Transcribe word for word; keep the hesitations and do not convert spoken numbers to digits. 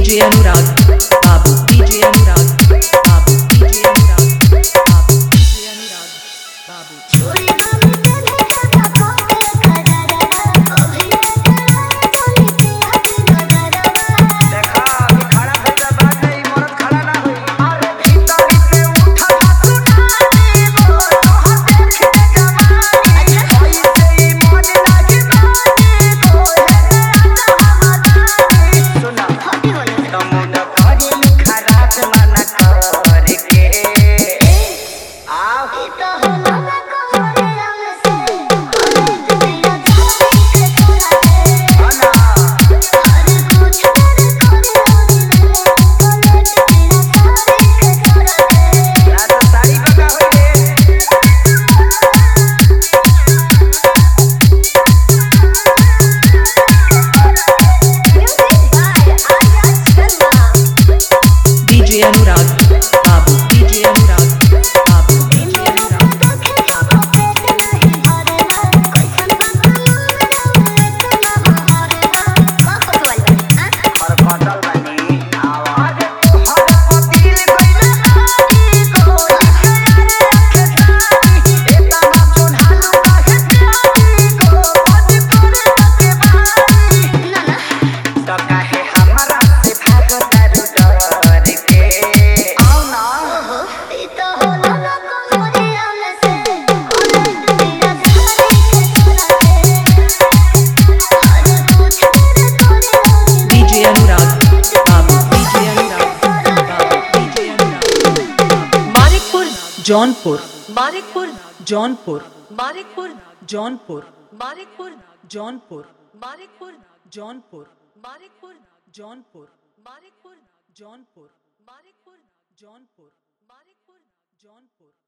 DJ Anurag बाबू DJ Anurag बाबू DJ Anurag बाबू डीजे अनुराग बाबू डीजे अनुराग बाबू डीजे अनुराग बाबू डीजे अनुराग जौनपुर मानिकपुर जौनपुर मानिकपुर जौनपुर मानिकपुर जौनपुर मानिकपुर जौनपुर मानिकपुर जौनपुर मानिकपुर जौनपुर मानिकपुर जौनपुर मानिकपुर जौनपुर